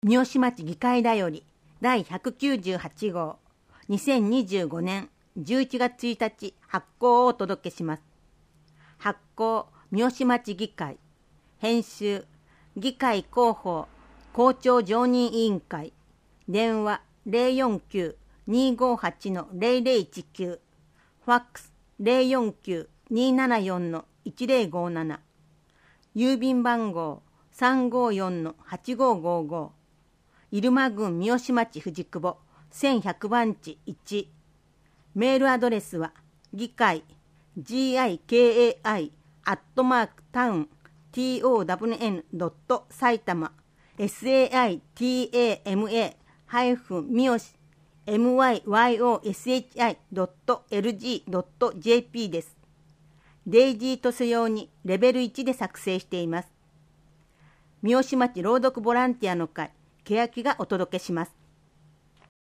三好町議会だより第198号2025年11月1日発行をお届けします。発行三好町議会、編集議会広報校長常任委員会、電話049-258-0019、ファックス049-274-1057、郵便番号354-8555、入間郡三好町藤久保1100番地1、メールアドレスは議会 gikai@town.saitama saitama-myoshi.lg.jp です。デイジートス用にレベル1で作成しています。三好町朗読ボランティアの会、欅がお届けします。